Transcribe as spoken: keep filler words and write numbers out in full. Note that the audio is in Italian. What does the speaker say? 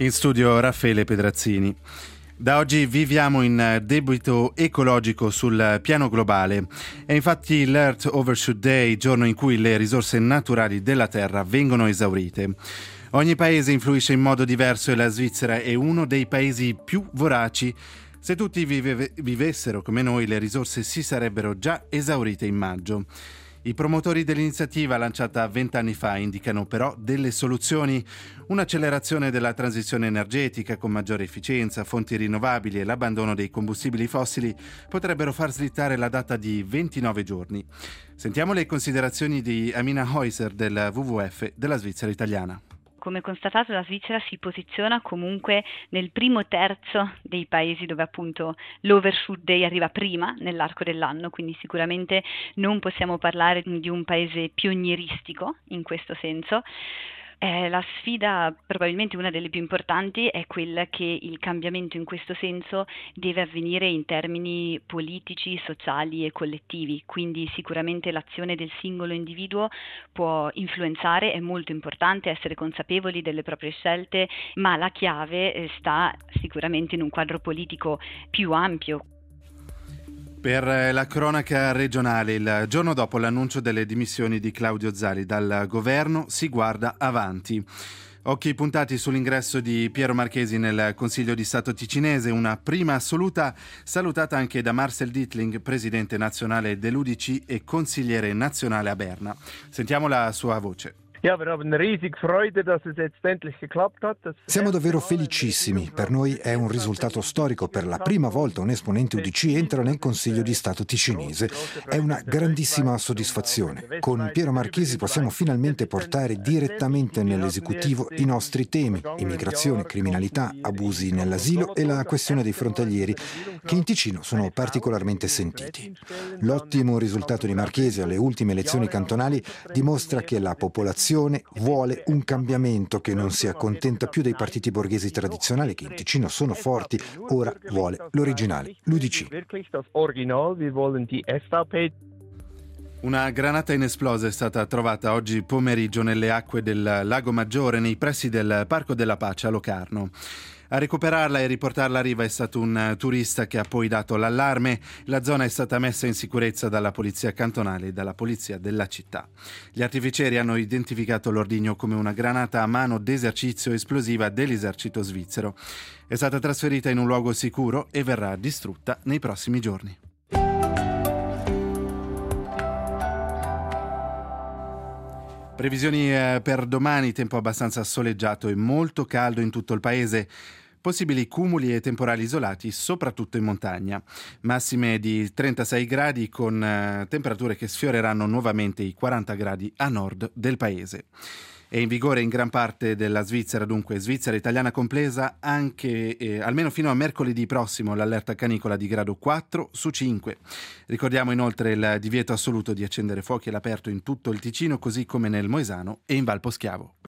In studio Raffaele Pedrazzini. Da oggi viviamo in debito ecologico sul piano globale. È infatti l'Earth Overshoot Day, giorno in cui le risorse naturali della Terra vengono esaurite. Ogni paese influisce in modo diverso e la Svizzera è uno dei paesi più voraci. Se tutti vive- vivessero come noi, le risorse si sarebbero già esaurite in maggio. I promotori dell'iniziativa lanciata vent'anni fa indicano però delle soluzioni: un'accelerazione della transizione energetica con maggiore efficienza, fonti rinnovabili e l'abbandono dei combustibili fossili potrebbero far slittare la data di ventinove giorni. Sentiamo le considerazioni di Amina Heuser del W W F della Svizzera italiana. Come constatato, la Svizzera si posiziona comunque nel primo terzo dei paesi dove appunto l'Overshoot Day arriva prima nell'arco dell'anno, quindi sicuramente non possiamo parlare di un paese pionieristico in questo senso. Eh, la sfida, probabilmente una delle più importanti, è quella che il cambiamento in questo senso deve avvenire in termini politici, sociali e collettivi, quindi sicuramente l'azione del singolo individuo può influenzare, è molto importante essere consapevoli delle proprie scelte, ma la chiave eh, sta sicuramente in un quadro politico più ampio. Per la cronaca regionale, il giorno dopo l'annuncio delle dimissioni di Claudio Zali dal governo, si guarda avanti. Occhi puntati sull'ingresso di Piero Marchesi nel Consiglio di Stato ticinese, una prima assoluta salutata anche da Marcel Dittling, presidente nazionale dell'U D C e consigliere nazionale a Berna. Sentiamo la sua voce. Siamo davvero felicissimi. Per noi è un risultato storico. Per la prima volta un esponente U D C entra nel Consiglio di Stato ticinese. È una grandissima soddisfazione. Con Piero Marchesi possiamo finalmente portare direttamente nell'esecutivo i nostri temi: immigrazione, criminalità, abusi nell'asilo e la questione dei frontalieri, che in Ticino sono particolarmente sentiti. L'ottimo risultato di Marchesi alle ultime elezioni cantonali dimostra che la popolazione vuole un cambiamento, che non si accontenta più dei partiti borghesi tradizionali che in Ticino sono forti, ora vuole l'originale, l'U D C. Una granata inesplosa è stata trovata oggi pomeriggio nelle acque del Lago Maggiore, nei pressi del Parco della Pace a Locarno. A recuperarla e riportarla a riva è stato un turista che ha poi dato l'allarme. La zona è stata messa in sicurezza dalla polizia cantonale e dalla polizia della città. Gli artificieri hanno identificato l'ordigno come una granata a mano d'esercizio esplosiva dell'esercito svizzero. È stata trasferita in un luogo sicuro e verrà distrutta nei prossimi giorni. Previsioni per domani: tempo abbastanza soleggiato e molto caldo in tutto il paese. Possibili cumuli e temporali isolati, soprattutto in montagna. Massime di trentasei gradi con eh, temperature che sfioreranno nuovamente i quaranta gradi a nord del paese. È in vigore in gran parte della Svizzera, dunque Svizzera italiana compresa, anche eh, almeno fino a mercoledì prossimo l'allerta canicola di grado quattro su cinque. Ricordiamo inoltre il divieto assoluto di accendere fuochi all'aperto in tutto il Ticino, così come nel Moesano e in Val Poschiavo.